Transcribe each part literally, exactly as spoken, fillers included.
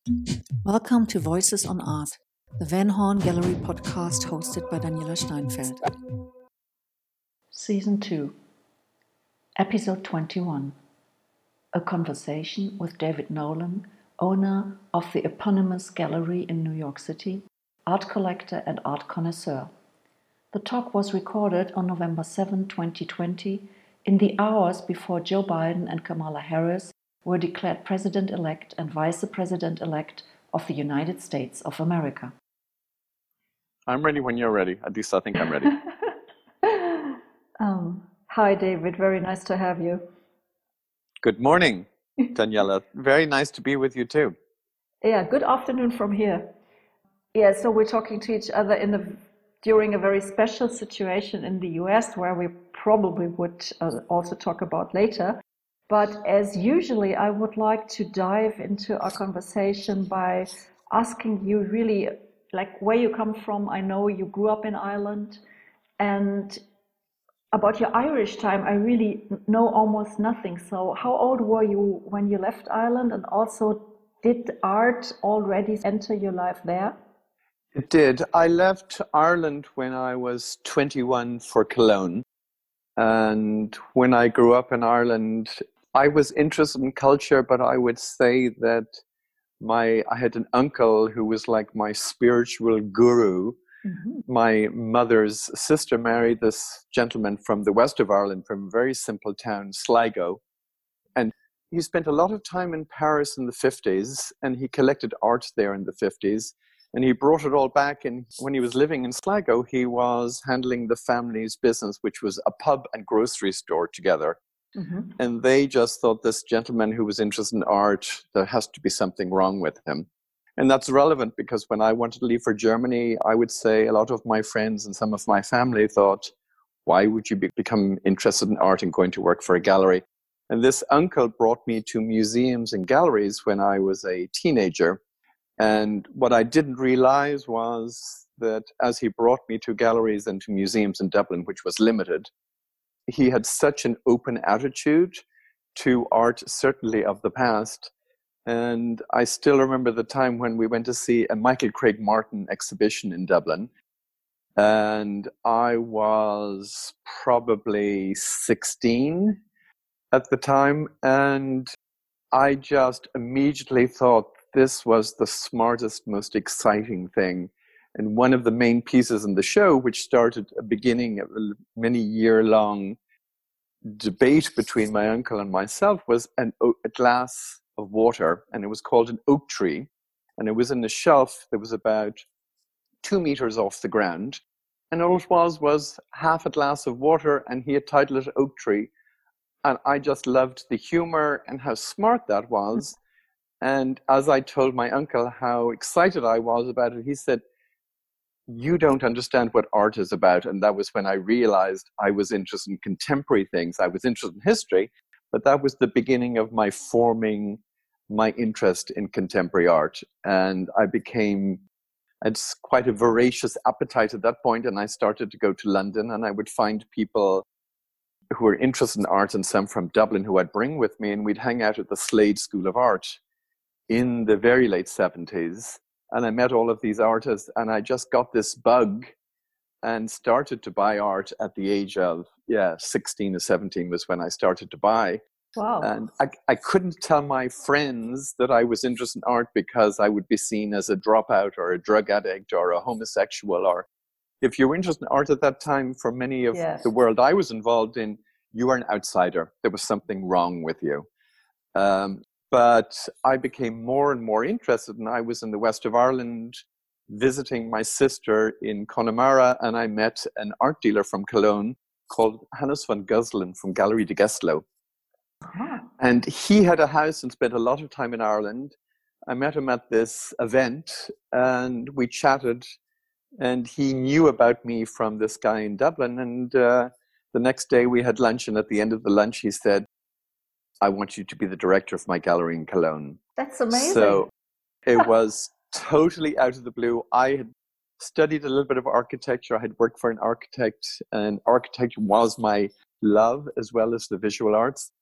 Welcome to Voices on Art, the Van Horn Gallery podcast hosted by Daniela Steinfeld. Season two, Episode twenty-one, a conversation with David Nolan, owner of the eponymous gallery in New York City, art collector and art connoisseur. The talk was recorded on November seventh, twenty twenty, in the hours before Joe Biden and Kamala Harris were declared President-elect and Vice President-elect of the United States of America. I'm ready when you're ready. At least I think I'm ready. um, hi, David. Very nice to have you. Good morning, Daniela. Very nice to be with you too. Yeah, good afternoon from here. Yeah, so we're talking to each other in a, during a very special situation in the U S, where we probably would uh, also talk about later. But as usually, I would like to dive into our conversation by asking you really, like, where you come from. I know you grew up in Ireland, and about your Irish time, I really know almost nothing. So how old were you when you left Ireland? And also, did art already enter your life there? It did. I left Ireland when I was twenty-one for Cologne. And when I grew up in Ireland, I was interested in culture, but I would say that my I had an uncle who was like my spiritual guru. Mm-hmm. My mother's sister married this gentleman from the west of Ireland, from a very simple town, Sligo. And he spent a lot of time in Paris in the fifties, and he collected art there in the fifties. And he brought it all back. And when he was living in Sligo, he was handling the family's business, which was a pub and grocery store together. Mm-hmm. And they just thought, this gentleman who was interested in art, there has to be something wrong with him. And that's relevant because when I wanted to leave for Germany, I would say a lot of my friends and some of my family thought, why would you be, become interested in art and going to work for a gallery? And this uncle brought me to museums and galleries when I was a teenager. And what I didn't realize was that as he brought me to galleries and to museums in Dublin, which was limited, he had such an open attitude to art, certainly of the past. And I still remember the time when we went to see a Michael Craig Martin exhibition in Dublin. And I was probably sixteen at the time. And I just immediately thought this was the smartest, most exciting thing. And one of the main pieces in the show, which started a beginning of a many year long debate between my uncle and myself, was an, a glass of water, and it was called an oak tree. And it was in a shelf that was about two meters off the ground. And all it was was half a glass of water, and he had titled it Oak Tree. And I just loved the humor and how smart that was. And as I told my uncle how excited I was about it, he said, you don't understand what art is about. And that was when I realized I was interested in contemporary things. I was interested in history, but that was the beginning of my forming my interest in contemporary art. And I became, it's quite a voracious appetite at that point. And I started to go to London, and I would find people who were interested in art, and some from Dublin who I'd bring with me. And we'd hang out at the Slade School of Art in the very late seventies. And I met all of these artists, and I just got this bug and started to buy art at the age of, yeah, sixteen or seventeen was when I started to buy. Wow. And I, I couldn't tell my friends that I was interested in art because I would be seen as a dropout or a drug addict or a homosexual. Or if you were interested in art at that time, for many of yes. the world I was involved in, you were an outsider. There was something wrong with you. Um, But I became more and more interested, and I was in the west of Ireland visiting my sister in Connemara, and I met an art dealer from Cologne called Hannes van Guzelen from Galerie de Geslow. Uh-huh. And he had a house and spent a lot of time in Ireland. I met him at this event, and we chatted, and he knew about me from this guy in Dublin. And uh, the next day we had lunch, and at the end of the lunch he said, I want you to be the director of my gallery in Cologne. That's amazing. So it was totally out of the blue. I had studied a little bit of architecture. I had worked for an architect, and architecture was my love as well as the visual arts.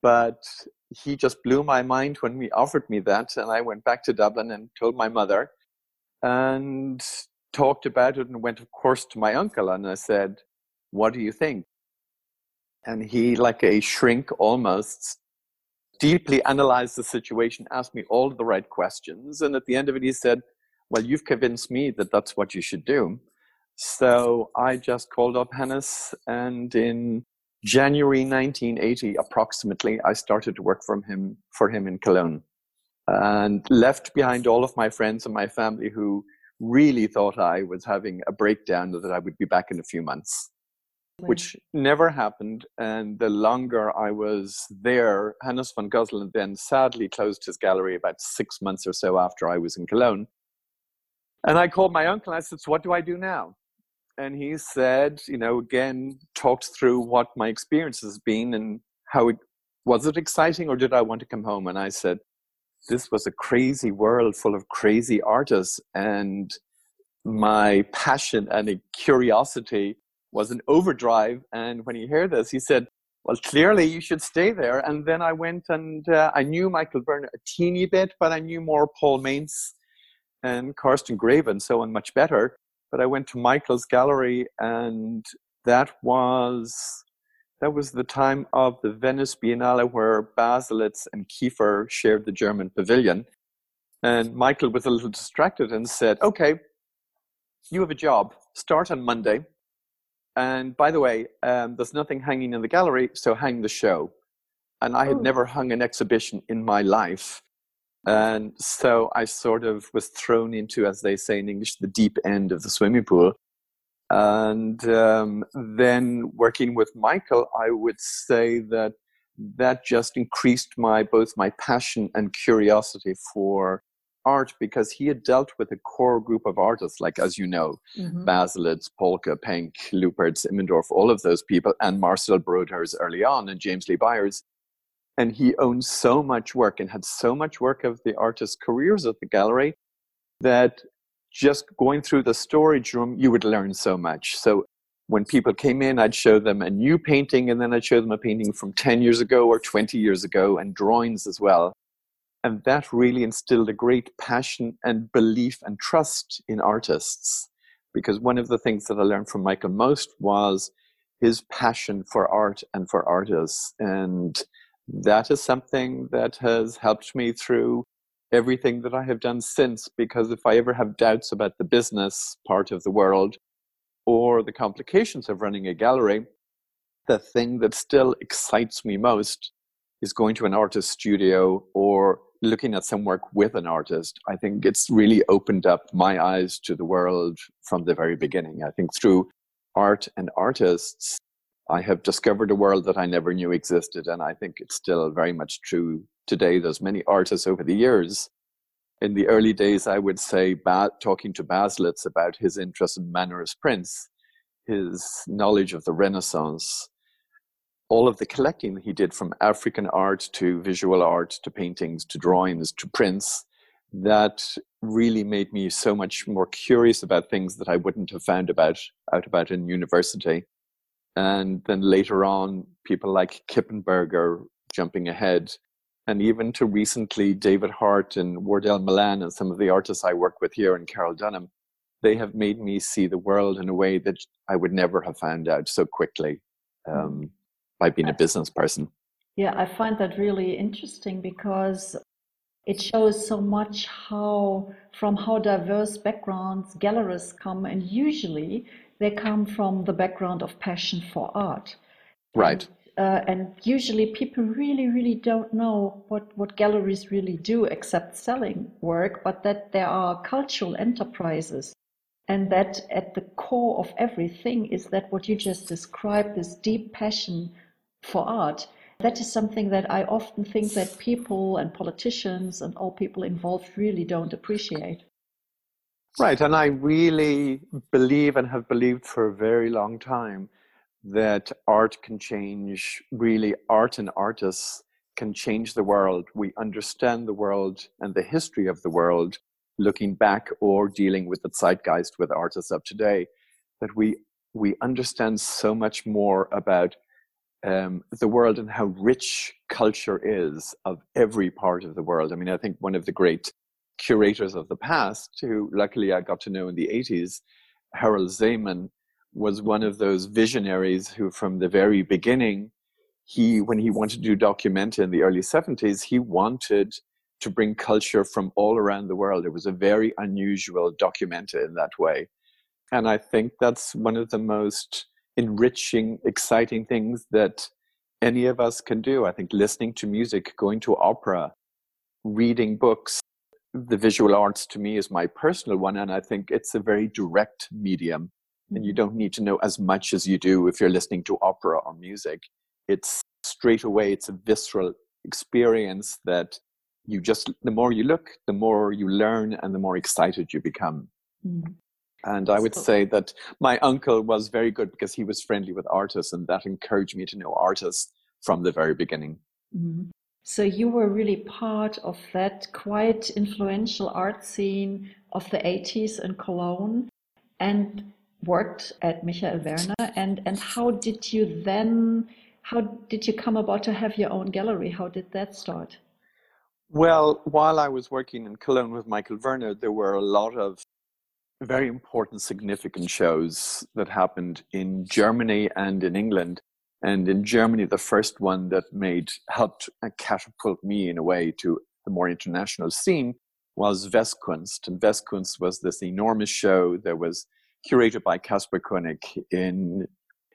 But he just blew my mind when he offered me that. And I went back to Dublin and told my mother and talked about it and went, of course, to my uncle. And I said, what do you think? And he, like a shrink almost, deeply analyzed the situation, asked me all the right questions. And at the end of it, he said, well, you've convinced me that that's what you should do. So I just called up Hannes, and in January nineteen eighty, approximately, I started to work from him for him in Cologne, and left behind all of my friends and my family who really thought I was having a breakdown, that I would be back in a few months, which never happened. And the longer I was there, Hannes van Gosselen then sadly closed his gallery about six months or so after I was in Cologne. And I called my uncle and I said, so what do I do now? And he said, you know, again, talked through what my experience has been and how it, was it exciting or did I want to come home? And I said, this was a crazy world full of crazy artists, and my passion and a curiosity was an overdrive. And when he heard this, he said, well, clearly you should stay there. And then I went and uh, I knew Michael Byrne a teeny bit, but I knew more Paul Maintz and Karsten Greve and so on much better. But I went to Michael's gallery, and that was that was the time of the Venice Biennale, where Baselitz and Kiefer shared the German pavilion. And Michael was a little distracted and said, okay, you have a job. Start on Monday. And by the way, um, there's nothing hanging in the gallery, so hang the show. And I had Oh. never hung an exhibition in my life. And so I sort of was thrown into, as they say in English, the deep end of the swimming pool. And um, then working with Michael, I would say that that just increased my both my passion and curiosity for art, because he had dealt with a core group of artists, like, as you know, mm-hmm. Baselitz, Polka, Penck, Luppertz, Immendorf, all of those people, and Marcel Broders early on, and James Lee Byers. And he owned so much work and had so much work of the artists' careers at the gallery that just going through the storage room, you would learn so much. So when people came in, I'd show them a new painting, and then I'd show them a painting from ten years ago or twenty years ago, and drawings as well. And that really instilled a great passion and belief and trust in artists. Because one of the things that I learned from Michael most was his passion for art and for artists. And that is something that has helped me through everything that I have done since, because if I ever have doubts about the business part of the world or the complications of running a gallery, the thing that still excites me most is going to an artist studio or looking at some work with an artist. I think it's really opened up my eyes to the world from the very beginning. I think through art and artists, I have discovered a world that I never knew existed, and I think it's still very much true today. There's many artists over the years. In the early days, I would say, ba- talking to Baselitz about his interest in Mannerist prints, his knowledge of the Renaissance, all of the collecting he did from African art to visual art to paintings to drawings to prints, that really made me so much more curious about things that I wouldn't have found about out about in university. And then later on, people like Kippenberger jumping ahead, and even to recently David Hart and Wardell Milan and some of the artists I work with here and Carol Dunham, they have made me see the world in a way that I would never have found out so quickly um, by being a business person. Yeah, I find that really interesting, because it shows so much how, from how diverse backgrounds gallerists come, and usually they come from the background of passion for art. Right. And, uh, and usually people really, really don't know what, what galleries really do except selling work, but that there are cultural enterprises. And that at the core of everything is that what you just described, this deep passion for art. That is something that I often think that people and politicians and all people involved really don't appreciate. Right, and I really believe and have believed for a very long time that art can change, really art and artists can change the world. We understand the world and the history of the world, looking back or dealing with the zeitgeist with artists of today, that we we understand so much more about um, the world and how rich culture is of every part of the world. I mean, I think one of the great curators of the past, who luckily I got to know in the eighties, Harold Zeman, was one of those visionaries who from the very beginning, he, when he wanted to do Documenta in the early seventies, he wanted to bring culture from all around the world. It was a very unusual Documenta in that way. And I think that's one of the most enriching, exciting things that any of us can do. I think listening to music, going to opera, reading books, the visual arts to me is my personal one. And I think it's a very direct medium. And you don't need to know as much as you do if you're listening to opera or music. It's straight away, it's a visceral experience that you just, the more you look, the more you learn and the more excited you become. Mm. And I would say that my uncle was very good because he was friendly with artists, and that encouraged me to know artists from the very beginning. Mm-hmm. So you were really part of that quite influential art scene of the eighties in Cologne and worked at Michael Werner. And, and how did you then, how did you come about to have your own gallery? How did that start? Well, while I was working in Cologne with Michael Werner, there were a lot of very important, significant shows that happened in Germany and in England. And in Germany, the first one that made helped catapult me in a way to the more international scene was Westkunst. And Westkunst was this enormous show that was curated by Caspar Koenig in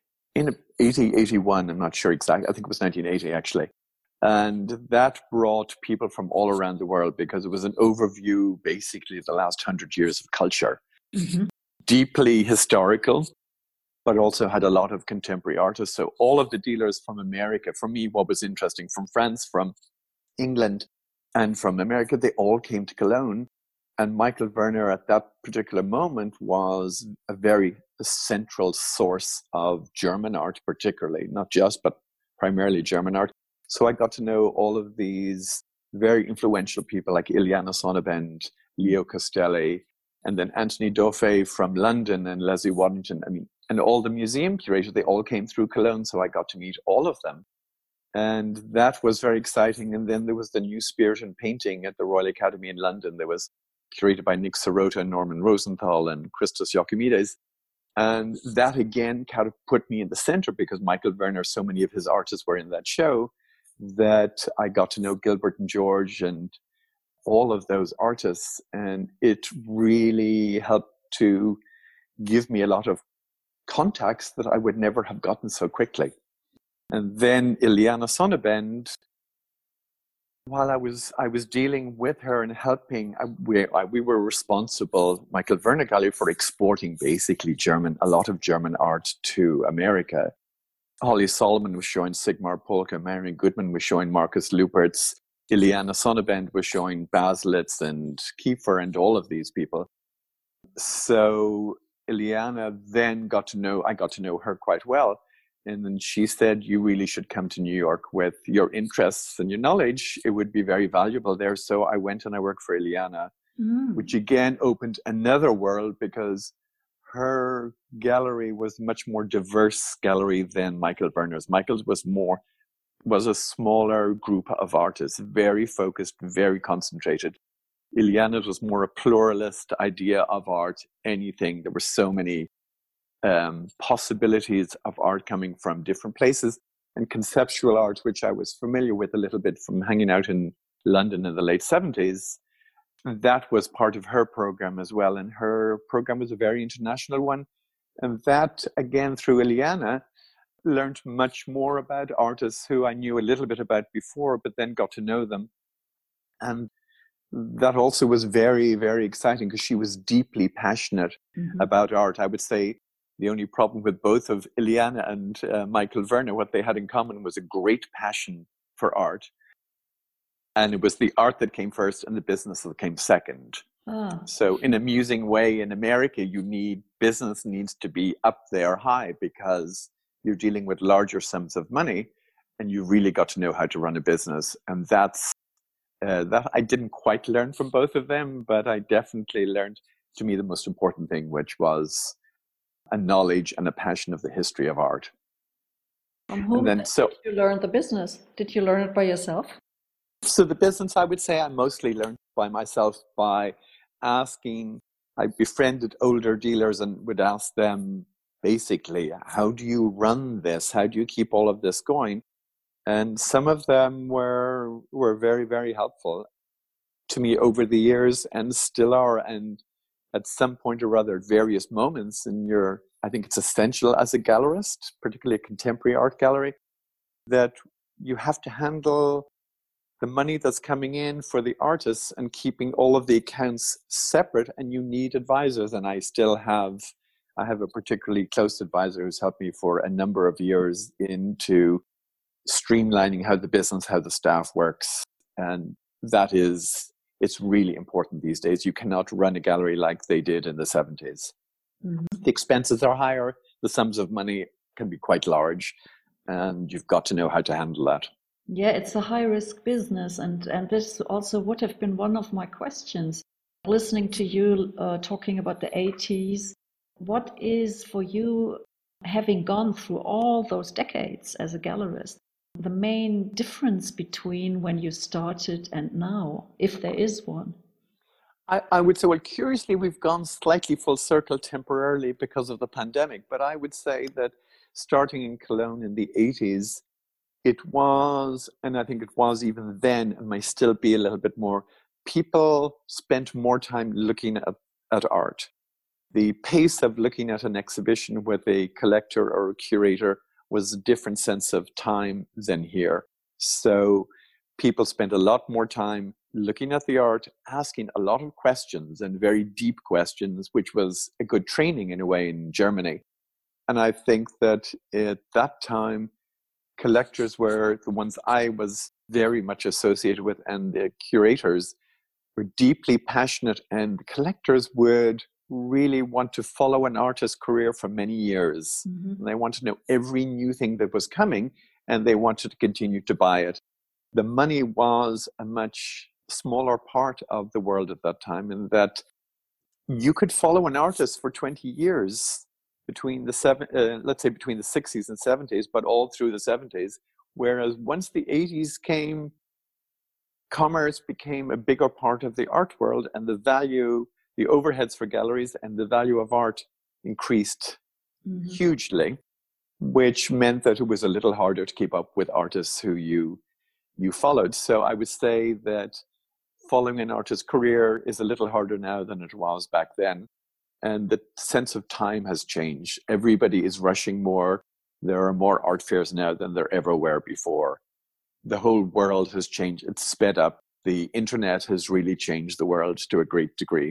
in eighty, eighty-one. I'm not sure exactly. I think it was nineteen eighty actually. And that brought people from all around the world because it was an overview, basically, of the last hundred years of culture. Mm-hmm. Deeply historical, but also had a lot of contemporary artists. So all of the dealers from America, for me, what was interesting, from France, from England, and from America, they all came to Cologne. And Michael Werner at that particular moment was a very central source of German art, particularly, not just, but primarily German art. So I got to know all of these very influential people like Iliana Sonnabend, Leo Castelli, and then Anthony Dauphin from London and Leslie Waddington. I mean, and all the museum curators, they all came through Cologne, so I got to meet all of them. And that was very exciting. And then there was the New Spirit in Painting at the Royal Academy in London. That was curated by Nick Sirota, Norman Rosenthal, and Christos Iokimedes. And that again kind of put me in the center because Michael Werner, so many of his artists were in that show, that I got to know Gilbert and George and all of those artists. And it really helped to give me a lot of contacts that I would never have gotten so quickly. And then Iliana Sonnabend, while I was I was dealing with her and helping, I, we, I, we were responsible, Michael Werner Gallery, for exporting basically German, a lot of German art to America. Holly Solomon was showing Sigmar Polke, Marion Goodman was showing Marcus Lupertz, Iliana Sonnabend was showing Baselitz and Kiefer and all of these people. So Iliana then got to know, I got to know her quite well. And then she said, you really should come to New York with your interests and your knowledge. It would be very valuable there. So I went and I worked for Iliana, mm. which again opened another world because her gallery was much more diverse gallery than Michael Werner's. Michael's was more, was a smaller group of artists, very focused, very concentrated. Iliana's was more a pluralist idea of art, anything. There were so many um, possibilities of art coming from different places, and conceptual art, which I was familiar with a little bit from hanging out in London in the late seventies. That was part of her program as well. And her program was a very international one. And that, again, through Iliana, learned much more about artists who I knew a little bit about before, but then got to know them. And that also was very, very exciting because she was deeply passionate mm-hmm. about art. I would say the only problem with both of Iliana and uh, Michael Werner, what they had in common was a great passion for art. And it was the art that came first and the business that came second. Ah. So in an amusing way, in America, you need, business needs to be up there high because you're dealing with larger sums of money and you really got to know how to run a business. And that's, uh, that I didn't quite learn from both of them, but I definitely learned, to me, the most important thing, which was a knowledge and a passion of the history of art. From And whom then, did so, you learn the business? Did you learn it by yourself? so the business, I would say I mostly learned by myself by asking. I befriended older dealers and would ask them basically, how do you run this? How do you keep all of this going? And some of them were were very, very helpful to me over the years and still are. And at some point or other, at various moments in your, I think it's essential as a gallerist, particularly a contemporary art gallery, that you have to handle the money that's coming in for the artists and keeping all of the accounts separate, and you need advisors. And I still have, I have a particularly close advisor who's helped me for a number of years into streamlining how the business, how the staff works. And that is, it's really important these days. You cannot run a gallery like they did in the seventies. Mm-hmm. The expenses are higher, the sums of money can be quite large, and you've got to know how to handle that. Yeah, it's a high risk business, and, and this also would have been one of my questions. Listening to you uh, talking about the eighties, what is for you, having gone through all those decades as a gallerist, the main difference between when you started and now, if there is one? I, I would say, well, curiously, we've gone slightly full circle temporarily because of the pandemic, but I would say that starting in Cologne in the eighties, it was, and I think it was even then, and may still be a little bit more, people spent more time looking at, at art. The pace of looking at an exhibition with a collector or a curator was a different sense of time than here. So people spent a lot more time looking at the art, asking a lot of questions and very deep questions, which was a good training in a way in Germany. And I think that at that time, collectors were the ones I was very much associated with, and the curators were deeply passionate, and collectors would really want to follow an artist's career for many years. Mm-hmm. And they wanted to know every new thing that was coming, and they wanted to continue to buy it. The money was a much smaller part of the world at that time, in that you could follow an artist for twenty years between the seven, uh, let's say between the sixties and seventies, but all through the seventies. Whereas once the eighties came, commerce became a bigger part of the art world, and the value, the overheads for galleries and the value of art increased mm-hmm. hugely, which meant that it was a little harder to keep up with artists who you you followed. So I would say that following an artist's career is a little harder now than it was back then. And the sense of time has changed. Everybody is rushing more. There are more art fairs now than there ever were before. The whole world has changed. It's sped up. The internet has really changed the world to a great degree.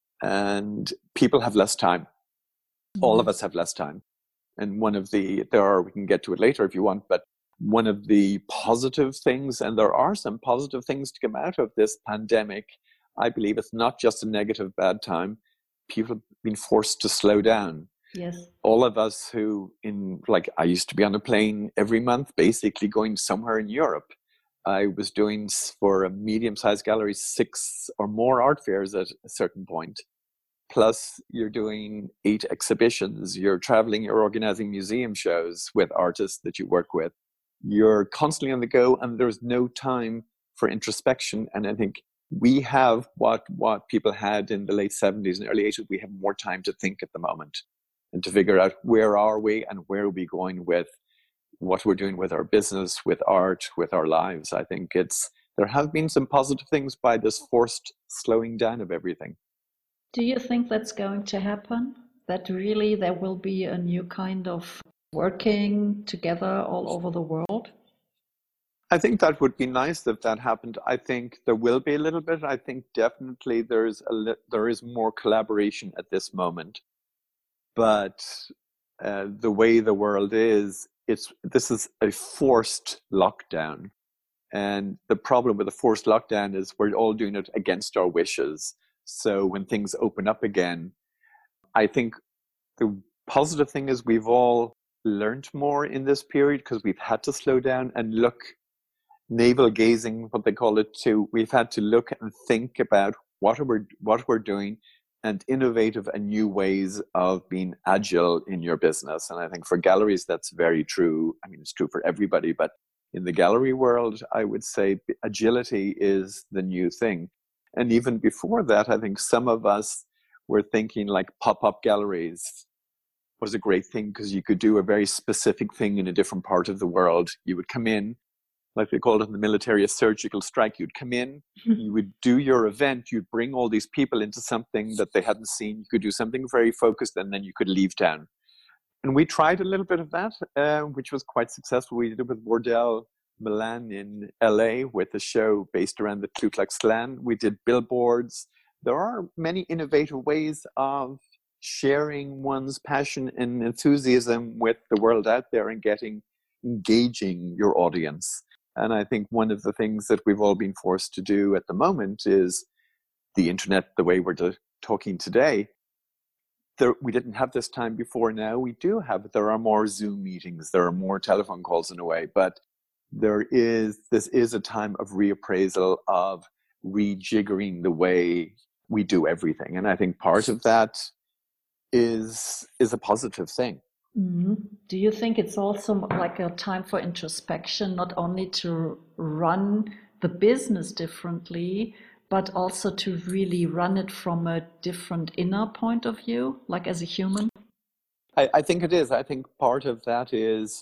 And people have less time. Mm-hmm. All of us have less time. And one of the, there are, we can get to it later if you want, but one of the positive things, and there are some positive things to come out of this pandemic, I believe it's not just a negative bad time. People have been forced to slow down. Yes. All of us who in, like, I used to be on a plane every month, basically going somewhere in Europe. I was doing for a medium-sized gallery six or more art fairs at a certain point. Plus, you're doing eight exhibitions. You're traveling, you're organizing museum shows with artists that you work with. You're constantly on the go, and there's no time for introspection. And I think we have what what people had in the late seventies and early eighties. We have more time to think at the moment and to figure out where are we and where are we going with what we're doing with our business, with art, with our lives. I think it's there have been some positive things by this forced slowing down of everything. Do you think that's going to happen? That really there will be a new kind of working together all over the world? I think that would be nice if that happened. I think there will be a little bit. I think definitely there's a li- there is more collaboration at this moment. But uh, the way the world is, it's this is a forced lockdown. And the problem with a forced lockdown is we're all doing it against our wishes. So when things open up again, I think the positive thing is we've all learned more in this period because we've had to slow down and look, navel gazing, what they call it, too. We've had to look and think about what we're what we're doing and innovative and new ways of being agile in your business. And I think for galleries, that's very true. I mean, it's true for everybody, but in the gallery world, I would say agility is the new thing. And even before that, I think some of us were thinking like pop-up galleries was a great thing because you could do a very specific thing in a different part of the world. You would come in, like they called it in the military, a surgical strike. You'd come in, you would do your event, you'd bring all these people into something that they hadn't seen. You could do something very focused, and then you could leave town. And we tried a little bit of that, uh, which was quite successful. We did it with Bordel Milan in L A with a show based around the Ku Klux Klan. We did billboards. There are many innovative ways of sharing one's passion and enthusiasm with the world out there and getting engaging your audience. And I think one of the things that we've all been forced to do at the moment is the internet, the way we're do- talking today. There, we didn't have this time before. Now we do have it. There are more Zoom meetings. There are more telephone calls in a way. But there is, this is a time of reappraisal, of rejiggering the way we do everything. And I think part of that is is a positive thing. Mm-hmm. Do you think it's also like a time for introspection, not only to run the business differently, but also to really run it from a different inner point of view, like as a human? I, I think it is. I think part of that is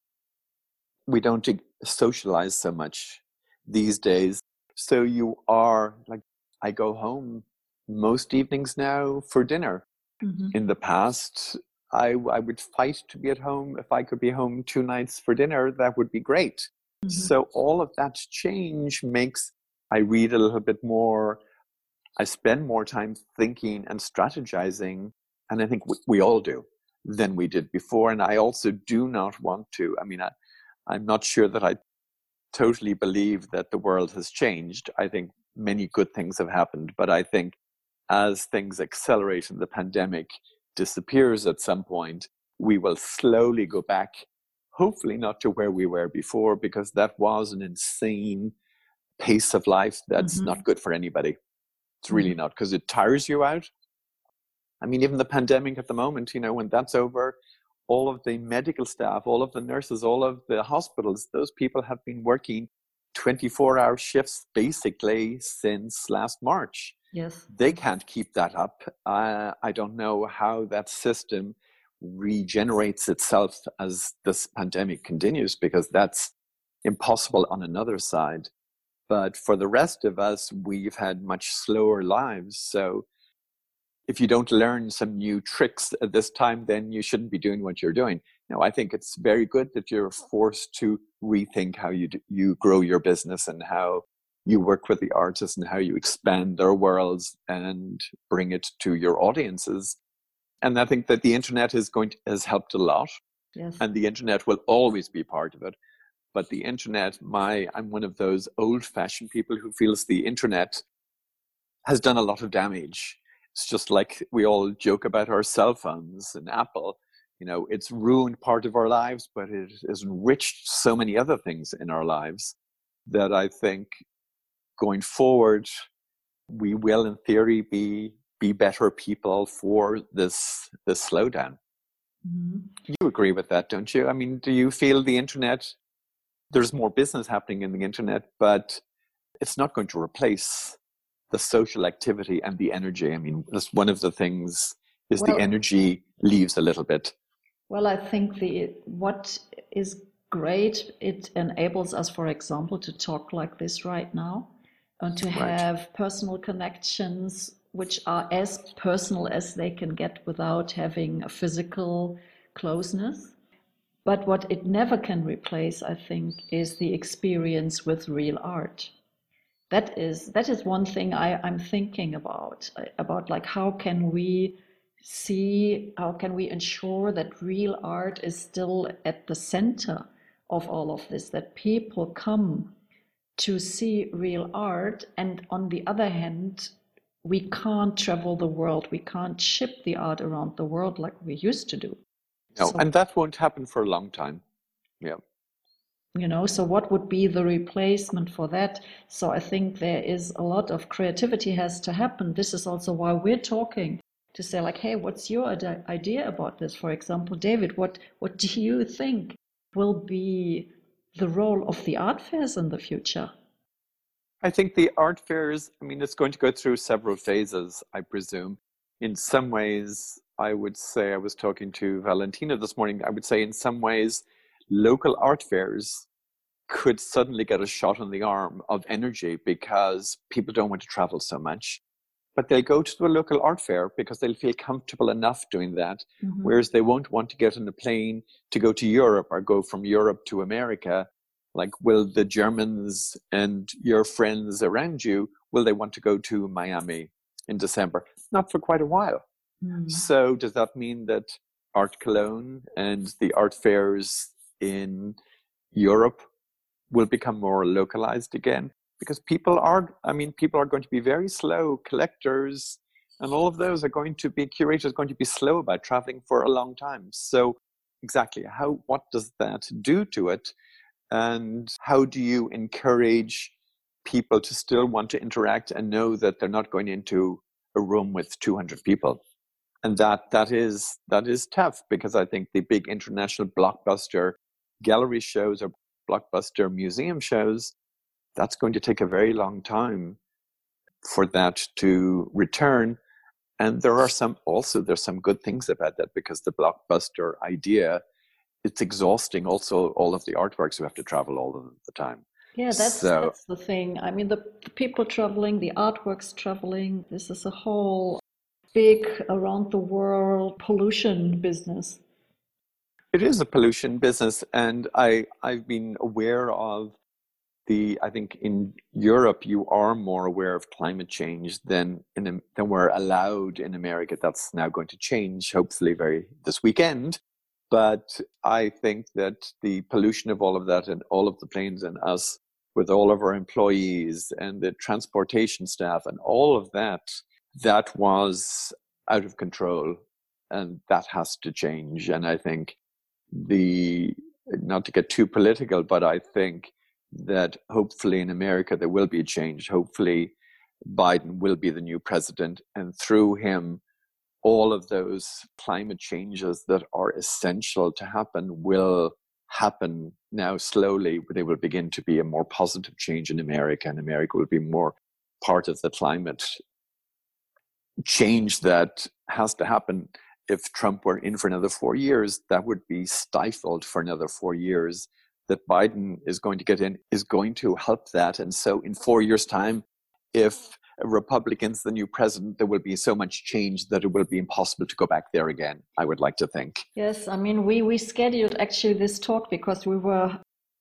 we don't socialize so much these days. So you are like, I go home most evenings now for dinner. Mm-hmm. In the past, I, I would fight to be at home. If I could be home two nights for dinner, that would be great. Mm-hmm. So all of that change makes, I read a little bit more. I spend more time thinking and strategizing. And I think we, we all do than we did before. And I also do not want to. I mean, I, I'm not sure that I totally believe that the world has changed. I think many good things have happened. But I think as things accelerate and the pandemic disappears at some point, we will slowly go back, hopefully not to where we were before, because that was an insane pace of life that's mm-hmm. not good for anybody. It's really mm-hmm. not, because it tires you out. I mean, even the pandemic at the moment, you know, when that's over, all of the medical staff, all of the nurses, all of the hospitals, those people have been working twenty-four hour shifts basically since last March. Yes. They can't keep that up. Uh, I don't know how that system regenerates itself as this pandemic continues, because that's impossible on another side. But for the rest of us, we've had much slower lives. So if you don't learn some new tricks at this time, then you shouldn't be doing what you're doing. Now, I think it's very good that you're forced to rethink how you do, you grow your business and how you work with the artists and how you expand their worlds and bring it to your audiences. And I think that the internet is going to, has helped a lot. Yes. And the internet will always be part of it. But the internet, my, I'm one of those old-fashioned people who feels the internet has done a lot of damage. It's just like we all joke about our cell phones and Apple. You know, it's ruined part of our lives, but it has enriched so many other things in our lives that I think going forward, we will, in theory, be be better people for this this slowdown. Mm-hmm. You agree with that, don't you? I mean, do you feel the internet, there's more business happening in the internet, but it's not going to replace the social activity and the energy? I mean, that's one of the things is well, the energy leaves a little bit. Well, I think the what is great, it enables us, for example, to talk like this right now, and to right. have personal connections which are as personal as they can get without having a physical closeness. But what it never can replace, I think, is the experience with real art. That is that is one thing I, I'm thinking about, about like how can we see, how can we ensure that real art is still at the center of all of this, that people come to see real art, and on the other hand, we can't travel the world, we can't ship the art around the world like we used to do. No, So, and that won't happen for a long time. Yeah. You know, so what would be the replacement for that? So I think there is a lot of creativity has to happen. This is also why we're talking to say like, hey, what's your ide- idea about this? For example, David, what what do you think will be the role of the art fairs in the future? I think the art fairs, I mean, it's going to go through several phases, I presume. In some ways, I would say, I was talking to Valentina this morning, I would say in some ways, local art fairs could suddenly get a shot on the arm of energy because people don't want to travel so much. But they'll go to the local art fair because they'll feel comfortable enough doing that, Mm-hmm. whereas they won't want to get on a plane to go to Europe or go from Europe to America. Like, will the Germans and your friends around you, will they want to go to Miami in December? Not for quite a while. Mm. So does that mean that Art Cologne and the art fairs in Europe will become more localized again? Because people are, I mean, people are going to be very slow. Collectors and all of those are going to be, curators are going to be slow about traveling for a long time. So exactly, how, what does that do to it? And how do you encourage people to still want to interact and know that they're not going into a room with two hundred people? And that that is that is tough, because I think the big international blockbuster gallery shows or blockbuster museum shows, that's going to take a very long time for that to return. And there are some also there's some good things about that, because the blockbuster idea, it's exhausting also, all of the artworks who have to travel all of the time. Yeah, that's So that's the thing. I mean, the, the people traveling, the artworks traveling, this is a whole big around the world pollution business. it is a pollution business, and I I've been aware of the, I think in Europe you are more aware of climate change than in than we're allowed in America. That's now going to change, hopefully very this weekend. But I think that the pollution of all of that, and all of the planes, and us with all of our employees and the transportation staff and all of that, that was out of control, and that has to change. And I think the, not to get too political, but I think that hopefully in America there will be a change. Hopefully Biden will be the new president, and through him all of those climate changes that are essential to happen will happen now slowly. They will begin to be a more positive change in America, and America will be more part of the climate change that has to happen. If Trump were in for another four years, that would be stifled for another four years. That Biden is going to get in is going to help that. And so in four years' time, if a Republican's the new president, there will be so much change that it will be impossible to go back there again, I would like to think. Yes, I mean, we, we scheduled actually this talk because we were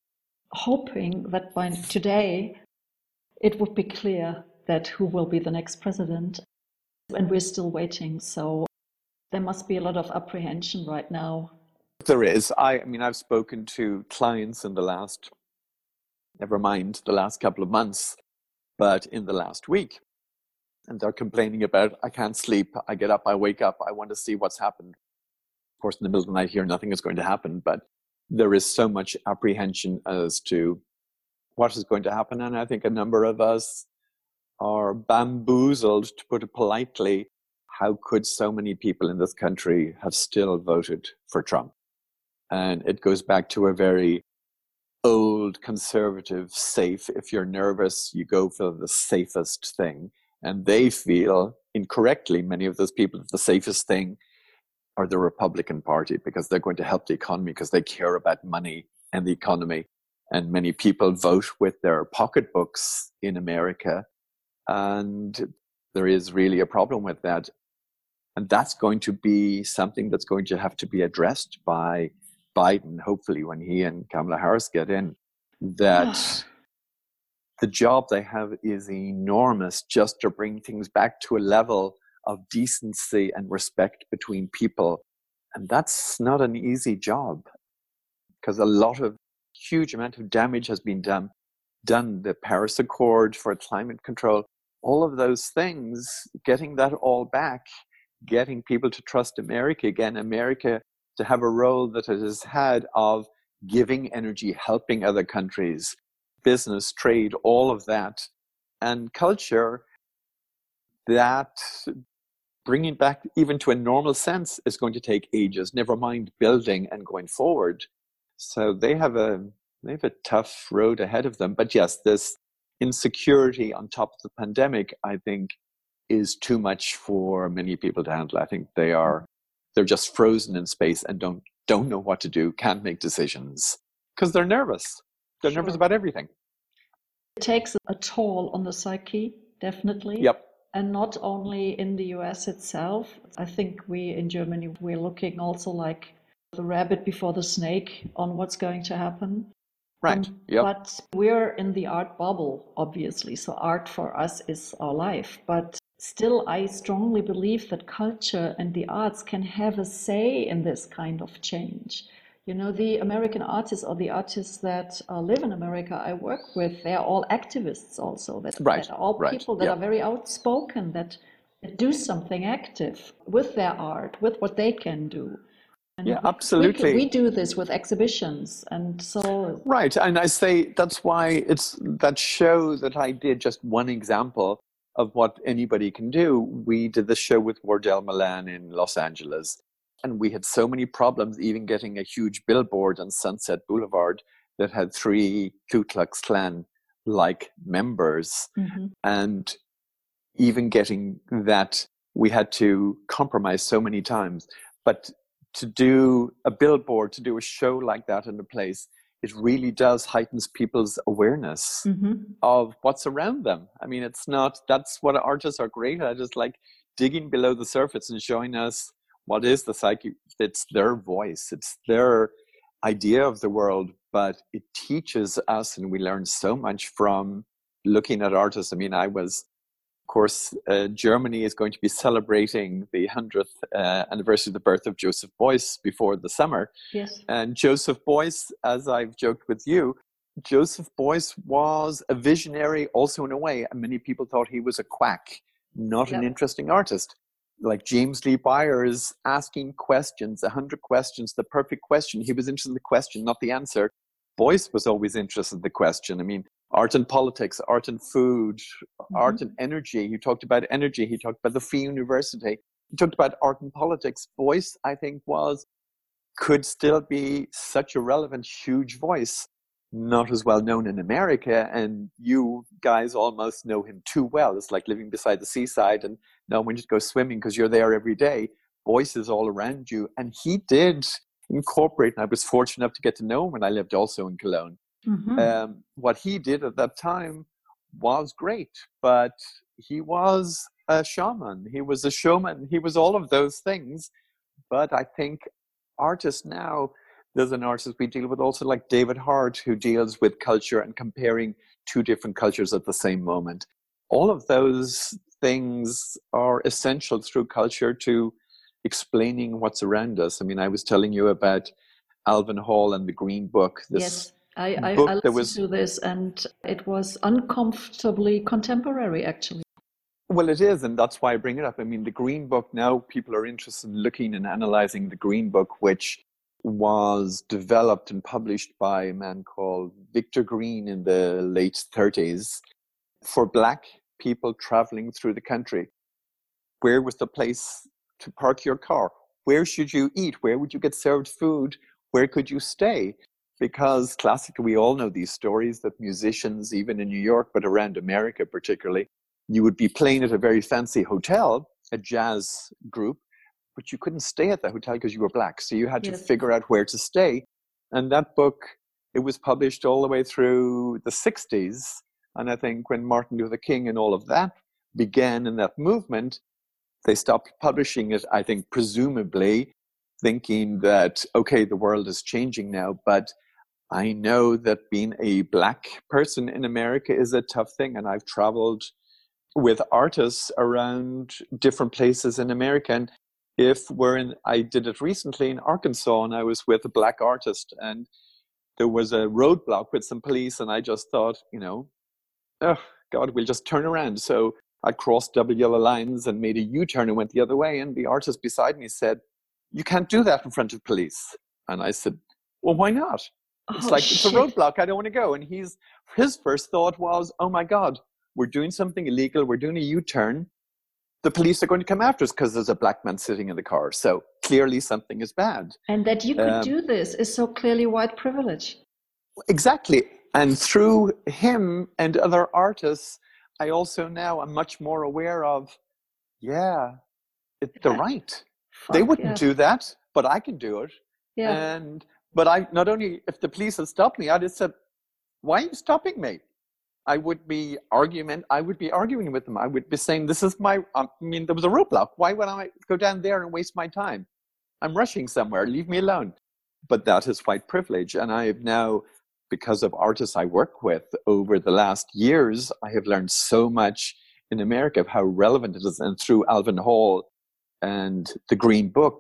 hoping that by today it would be clear that who will be the next president. And we're still waiting. So there must be a lot of apprehension right now. There is. I, I mean, I've spoken to clients in the last, never mind the last couple of months, but in the last week. And they're complaining about, I can't sleep, I get up, I wake up, I want to see what's happened. Of course, in the middle of the night here, nothing is going to happen, but there is so much apprehension as to what is going to happen. And I think a number of us are bamboozled, to put it politely. How could so many people in this country have still voted for Trump? And it goes back to a very old conservative safe. If you're nervous, you go for the safest thing. And they feel incorrectly, many of those people, that the safest thing are the Republican Party, because they're going to help the economy, because they care about money and the economy. And many people vote with their pocketbooks in America. And there is really a problem with that. And that's going to be something that's going to have to be addressed by Biden, hopefully, when he and Kamala Harris get in, that the job they have is enormous, just to bring things back to a level of decency and respect between people. And that's not an easy job, because a lot of huge amount of damage has been done. Done the Paris Accord for climate control, all of those things, getting that all back, getting people to trust America again, America to have a role that it has had of giving energy, helping other countries, business, trade, all of that. And culture, that bringing back even to a normal sense is going to take ages, never mind building and going forward. So they have a they have a tough road ahead of them. But yes, this insecurity on top of the pandemic, I think, is too much for many people to handle. I think they are they're just frozen in space and don't don't know what to do, can't make decisions because they're nervous. They're Sure. nervous about everything. It takes a toll on the psyche, definitely. Yep. And not only in the U S itself. I think we in Germany, we're looking also like the rabbit before the snake on what's going to happen. Right. Um, Yep. But we're in the art bubble, obviously. So art for us is our life. But still, I strongly believe that culture and the arts can have a say in this kind of change. You know, the American artists or the artists that uh, live in America I work with, they are all activists also. That, Right, that are all right, people that yeah. are very outspoken, that, that do something active with their art, with what they can do. And Yeah, we, absolutely. We, we do this with exhibitions. And so... Right. And I say that's why it's that show that I did, just one example of what anybody can do. We did the show with Wardell Milan in Los Angeles. And we had so many problems even getting a huge billboard on Sunset Boulevard that had three Ku Klux Klan like members. Mhm. And even getting that, we had to compromise so many times. But to do a billboard, to do a show like that in a place, it really does heightens people's awareness Mhm. of what's around them. I mean, it's not, that's what artists are great at, is like digging below the surface and showing us what is the psyche. It's their voice, it's their idea of the world, but it teaches us, and we learn so much from looking at artists. I mean, I was, of course, uh, Germany is going to be celebrating the hundredth uh, anniversary of the birth of Joseph Beuys before the summer. Yes. And Joseph Beuys, as I've joked with you, Joseph Beuys was a visionary also in a way. And many people thought he was a quack, not an Yep. interesting artist. Like James Lee Byers asking questions, a hundred questions, the perfect question. He was interested in the question, not the answer. Beuys was always interested in the question. I mean, art and politics, art and food, Mm-hmm. art and energy. He talked about energy. He talked about the Free University. He talked about art and politics. Beuys, I think, was, could still be such a relevant, huge voice, not as well known in America. And you guys almost know him too well. It's like living beside the seaside and now when you go swimming because you're there every day, voices all around you. And he did incorporate, and I was fortunate enough to get to know him when I lived also in Cologne. Mm-hmm. Um, what he did at that time was great, but he was a shaman. He was a showman. He was all of those things. But I think artists now, there's an artist we deal with also like David Hart, who deals with culture and comparing two different cultures at the same moment. All of those things are essential through culture to explaining what's around us. I mean, I was telling you about Alvin Hall and the Green Book. This Yes, I, I, book I that listened was, to this, and it was uncomfortably contemporary, actually. well, it is, and that's why I bring it up. I mean, the Green Book, now people are interested in looking and analyzing the Green Book, which was developed and published by a man called Victor Green in the late thirties for Black people traveling through the country. Where was the place to park your car? Where should you eat? Where would you get served food? Where could you stay? Because classically, we all know these stories that musicians, even in New York, but around America particularly, you would be playing at a very fancy hotel, a jazz group, but you couldn't stay at the hotel because you were Black. So you had to Yes. figure out where to stay. And that book, it was published all the way through the sixties. And I think when Martin Luther King and all of that began in that movement, they stopped publishing it, I think, presumably thinking that, okay, the world is changing now. But I know that being a Black person in America is a tough thing. And I've traveled with artists around different places in America. And if we're in, I did it recently in Arkansas, and I was with a Black artist, and there was a roadblock with some police, and I just thought, you know, oh, God, we'll just turn around. So I crossed double yellow lines and made a U-turn and went the other way. And the artist beside me said, you can't do that in front of police. And I said, well, why not? It's Oh, like, it's a shit. roadblock. I don't want to go. And he's, his first thought was, oh my God, we're doing something illegal. We're doing a U-turn. The police are going to come after us because there's a black man sitting in the car. So clearly something is bad. And that you could Um, do this is so clearly white privilege. exactly. And through him and other artists, I also now am much more aware of, yeah, it, they're Yeah. right. They Fuck wouldn't yeah. do that, but I can do it. Yeah. And, but I, not only, if the police had stopped me, I'd have said, why are you stopping me? I would be argument. I would be arguing with them. I would be saying, "This is my. I mean, there was a roadblock. Why would I go down there and waste my time? I'm rushing somewhere. Leave me alone." But that is white privilege, and I have now, because of artists I work with over the last years, I have learned so much in America of how relevant it is. And through Alvin Hall and the Green Book,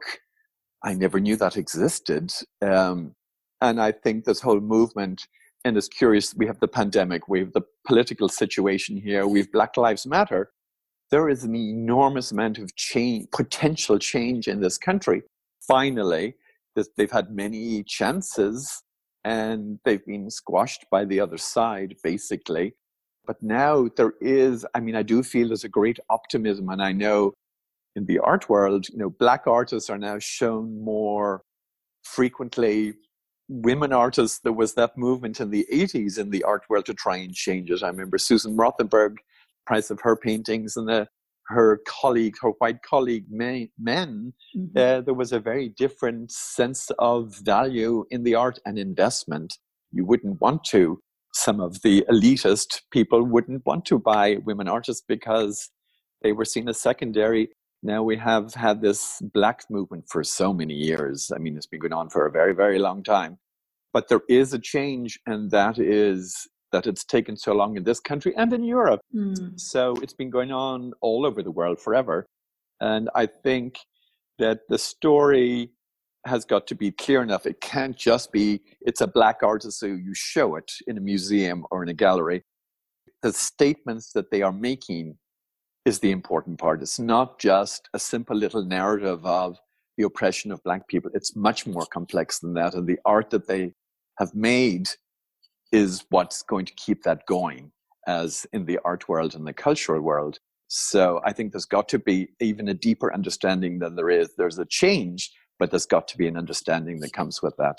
I never knew that existed. Um, and I think this whole movement. And it's curious, we have the pandemic, we have the political situation here, we have Black Lives Matter. There is an enormous amount of change, potential change in this country. Finally, this, they've had many chances and they've been squashed by the other side, basically. But now there is, I mean, I do feel there's a great optimism. And I know in the art world, you know, Black artists are now shown more frequently. Women artists, there was that movement in the eighties in the art world to try and change it. I remember Susan Rothenberg, price of her paintings, and the, her colleague, her white colleague men, men Mm-hmm. uh, there was a very different sense of value in the art and investment. You wouldn't want to, some of the elitist people wouldn't want to buy women artists because they were seen as secondary. Now we have had this black movement for so many years. I mean, it's been going on for a very, very long time. But there is a change, and that is that it's taken so long in this country and in Europe. Mm. So it's been going on all over the world forever. And I think that the story has got to be clear enough. It can't just be, it's a black artist, so you show it in a museum or in a gallery. The statements that they are making is the important part. It's not just a simple little narrative of the oppression of black people. It's much more complex than that. And the art that they have made is what's going to keep that going, as in the art world and the cultural world. So I think there's got to be even a deeper understanding than there is. There's a change, but there's got to be an understanding that comes with that.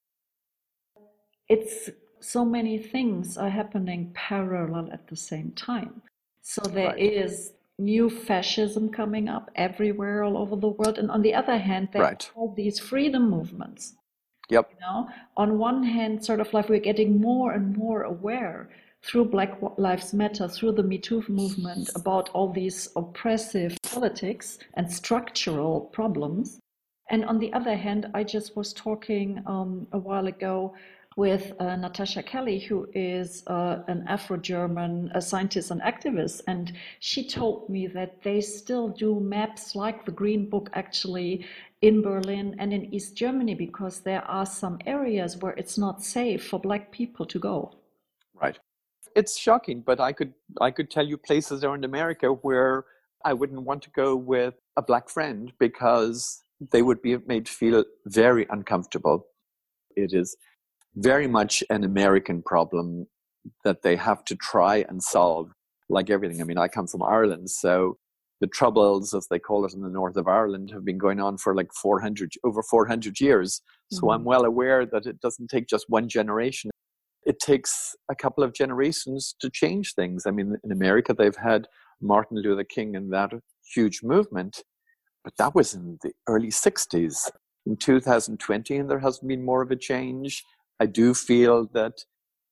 It's so many things are happening parallel at the same time. So there Right. is new fascism coming up everywhere all over the world. And on the other hand, there Right. are all these freedom movements. Yep. You know, on one hand, sort of like we're getting more and more aware through Black Lives Matter, through the Me Too movement, about all these oppressive politics and structural problems. And on the other hand, I just was talking um, a while ago with uh, Natasha Kelly, who is uh, an Afro-German uh, scientist and activist, and she told me that they still do maps like the Green Book actually in Berlin and in East Germany, because there are some areas where it's not safe for Black people to go. Right. It's shocking, but I could I could tell you places around America where I wouldn't want to go with a black friend because they would be made to feel very uncomfortable. It is very much an American problem that they have to try and solve, like everything. I mean, I come from Ireland, so the Troubles, as they call it in the north of Ireland, have been going on for like four hundred, over four hundred years. So Mhm. I'm well aware that it doesn't take just one generation. It takes a couple of generations to change things. I mean, in America, they've had Martin Luther King and that huge movement, but that was in the early sixties. In two thousand twenty, and there hasn't been more of a change. I do feel that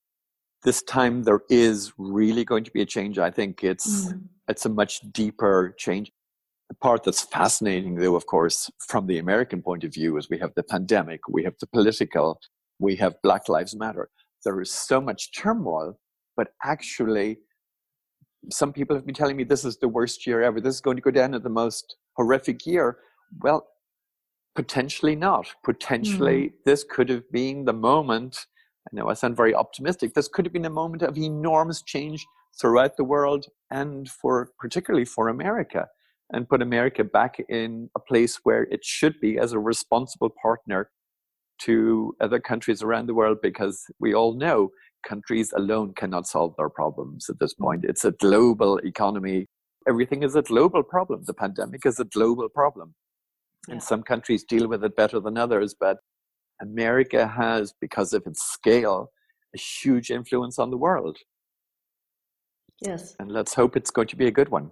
this time there is really going to be a change. I think it's Mm. it's a much deeper change. The part that's fascinating, though, of course, from the American point of view, is we have the pandemic, we have the political, we have Black Lives Matter. There is so much turmoil, but actually, some people have been telling me this is the worst year ever. This is going to go down as the most horrific year. Well, potentially not. Potentially, this could have been the moment. I know I sound very optimistic. This could have been a moment of enormous change throughout the world, and for particularly for America, and put America back in a place where it should be as a responsible partner to other countries around the world, because we all know countries alone cannot solve their problems at this point. It's a global economy. Everything is a global problem. The pandemic is a global problem. Yeah. And some countries deal with it better than others, but America has, because of its scale, a huge influence on the world. Yes. And let's hope it's going to be a good one.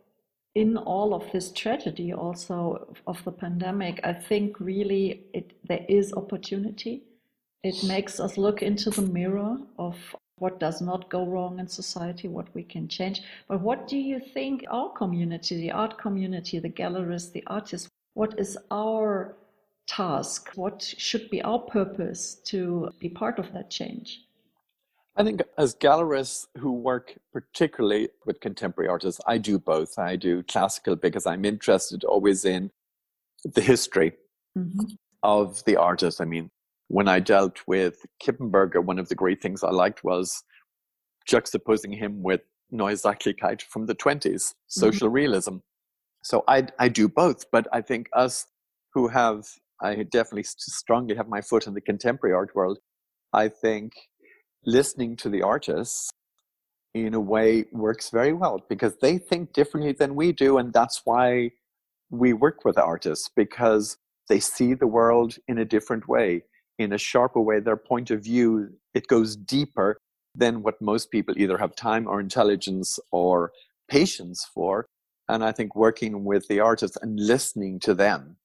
In all of this tragedy also of the pandemic, I think really it, there is opportunity. It makes us look into the mirror of what does not go wrong in society, what we can change. But what do you think our community, the art community, the gallerists, the artists, what is our task? What should be our purpose to be part of that change? I think as gallerists who work particularly with contemporary artists, I do both. I do classical because I'm interested always in the history mm-hmm. of the artist. I mean, when I dealt with Kippenberger, one of the great things I liked was juxtaposing him with Neue Zeitlichkeit from the twenties, social mm-hmm. realism. So I, I do both, but I think us who have, I definitely strongly have my foot in the contemporary art world, I think listening to the artists in a way works very well because they think differently than we do. And that's why we work with artists, because they see the world in a different way, in a sharper way. Their point of view, it goes deeper than what most people either have time or intelligence or patience for. And I think working with the artists and listening to them,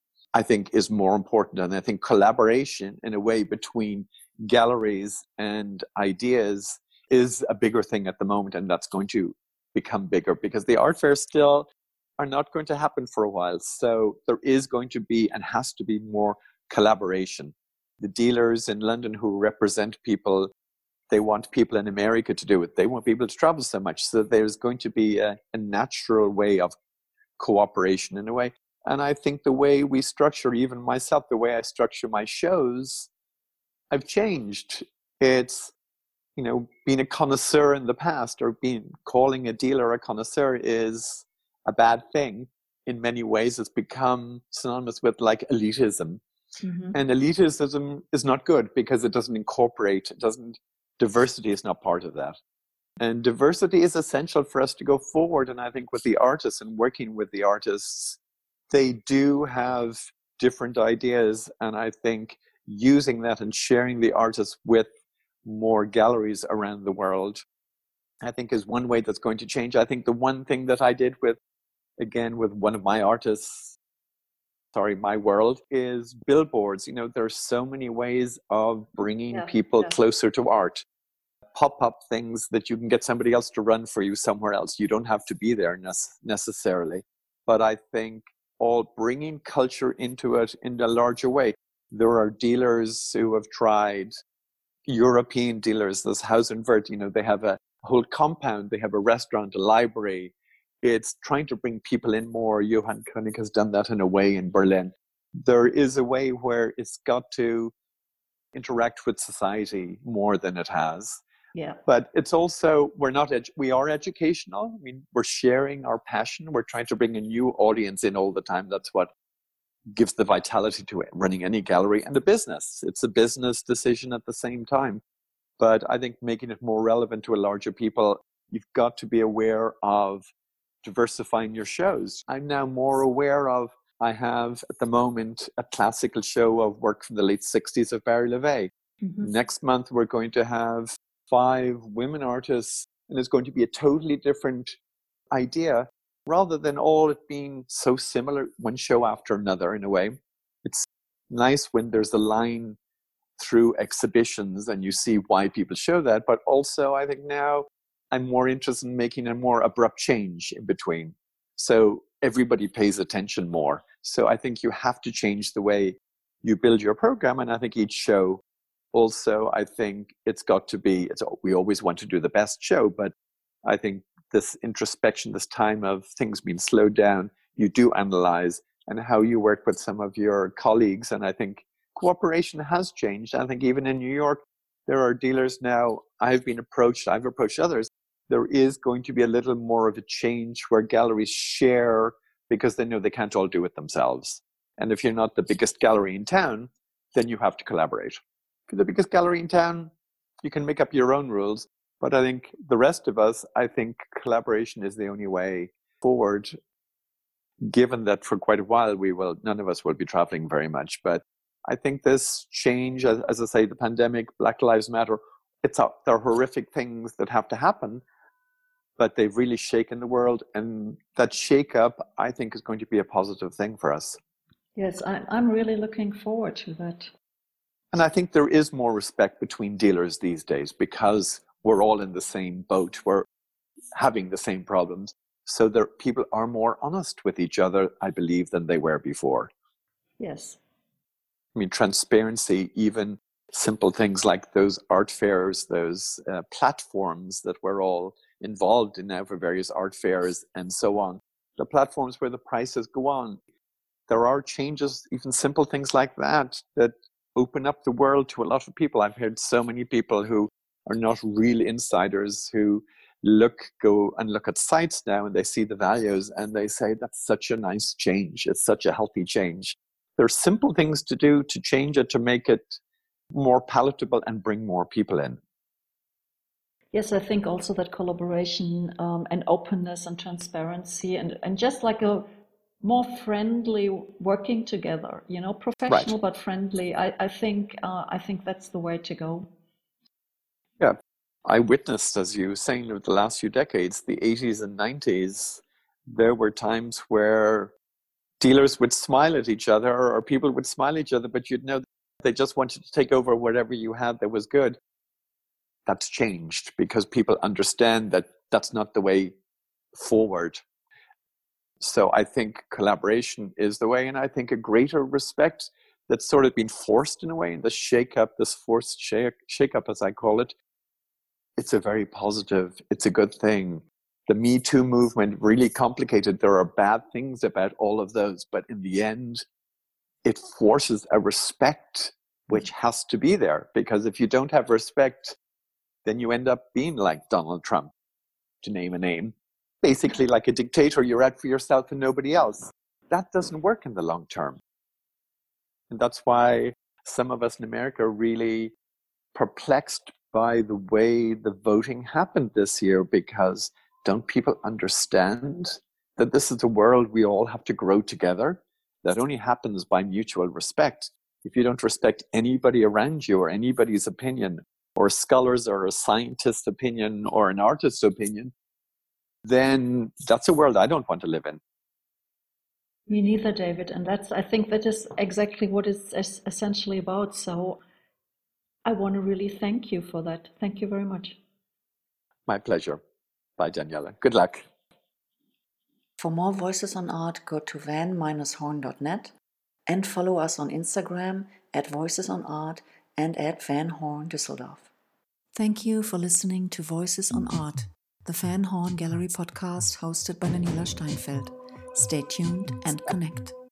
I think is more important. And I think collaboration in a way between galleries and ideas is a bigger thing at the moment, and that's going to become bigger because the art fairs still are not going to happen for a while. So there is going to be and has to be more collaboration. The dealers in London who represent people, they want people in America to do it. They want people to travel so much. So there's going to be a, a natural way of cooperation in a way. And I think the way we structure, even myself, the way I structure my shows, I've changed. It's, you know, being a connoisseur in the past or being calling a dealer a connoisseur is a bad thing. In many ways, it's become synonymous with like elitism. Mm-hmm. And elitism is not good because it doesn't incorporate, it doesn't, diversity is not part of that. And diversity is essential for us to go forward. And I think with the artists and working with the artists, they do have different ideas. And I think using that and sharing the artists with more galleries around the world, I think is one way that's going to change. I think the one thing that I did with, again, with one of my artists, sorry, my world, is billboards. You know, there's so many ways of bringing yeah, people yeah. closer to art. Pop-up things that you can get somebody else to run for you somewhere else. You don't have to be there ne- necessarily. But I think all bringing culture into it in a larger way. There are dealers who have tried, European dealers, there's Haus und Wirth, you know, they have a whole compound, they have a restaurant, a library. It's trying to bring people in more. Johann König has done that in a way in Berlin. There is a way where it's got to interact with society more than it has. Yeah. But it's also, we're not, edu- we are educational. I mean, we're sharing our passion. We're trying to bring a new audience in all the time. That's what gives the vitality to it, running any gallery and a business. It's a business decision at the same time. But I think making it more relevant to a larger people, you've got to be aware of diversifying your shows. I'm now more aware of, I have at the moment a classical show of work from the late sixties of Barry LeVay. Mm-hmm. Next month, we're going to have five women artists, and it's going to be a totally different idea rather than all it being so similar, one show after another in a way. It's nice when there's a line through exhibitions and you see why people show that, but also I think now I'm more interested in making a more abrupt change in between. So everybody pays attention more. So I think you have to change the way you build your program, and I think each show also, I think it's got to be, it's, we always want to do the best show, but I think this introspection, this time of things being slowed down, you do analyze and how you work with some of your colleagues. And I think cooperation has changed. I think even in New York, there are dealers now, I've been approached, I've approached others. There is going to be a little more of a change where galleries share because they know they can't all do it themselves. And if you're not the biggest gallery in town, then you have to collaborate. If you're the biggest gallery in town, you can make up your own rules. But I think the rest of us, I think collaboration is the only way forward, given that for quite a while we will, none of us will be traveling very much. But I think this change, as, as I say, the pandemic, Black Lives Matter, it's a, they're horrific things that have to happen, but they've really shaken the world. And that shake-up, I think, is going to be a positive thing for us. Yes, I, I'm really looking forward to that. And I think there is more respect between dealers these days because we're all in the same boat. We're having the same problems. So there, people are more honest with each other, I believe, than they were before. Yes. I mean, transparency, even simple things like those art fairs, those uh, platforms that we're all involved in now for various art fairs and so on. The platforms where the prices go on. There are changes, even simple things like that, that open up the world to a lot of people. I've heard so many people who are not real insiders who look, go and look at sites now and they see the values and they say, that's such a nice change. It's such a healthy change. There are simple things to do to change it, to make it more palatable and bring more people in. Yes, I think also that collaboration um, and openness and transparency and, and just like a more friendly working together, you know, professional Right. but friendly. I, I think uh, I think that's the way to go. Yeah. I witnessed, as you were saying, over the last few decades, the eighties and nineties, there were times where dealers would smile at each other or people would smile at each other, but you'd know they just wanted to take over whatever you had that was good. That's changed because people understand that that's not the way forward. So I think collaboration is the way, and I think a greater respect that's sort of been forced in a way, and this shake-up, this forced shake, shake-up, as I call it, it's a very positive, it's a good thing. The Me Too movement really complicated. There are bad things about all of those, but in the end, it forces a respect which has to be there, because if you don't have respect, then you end up being like Donald Trump, to name a name. Basically like a dictator, you're out for yourself and nobody else. That doesn't work in the long term. And that's why some of us in America are really perplexed by the way the voting happened this year, because don't people understand that this is a world we all have to grow together? That only happens by mutual respect. If you don't respect anybody around you or anybody's opinion, or a scholar's or a scientist's opinion or an artist's opinion, then that's a world I don't want to live in. Me neither, David. And that's, I think that is exactly what it's essentially about. So I want to really thank you for that. Thank you very much. My pleasure. Bye, Daniela. Good luck. For more Voices on Art, go to van dash horn dot net and follow us on Instagram at Voices on Art and at Van Horn Düsseldorf. Thank you for listening to Voices on Art, the Van Horn Gallery podcast hosted by Daniela Steinfeld. Stay tuned and connect.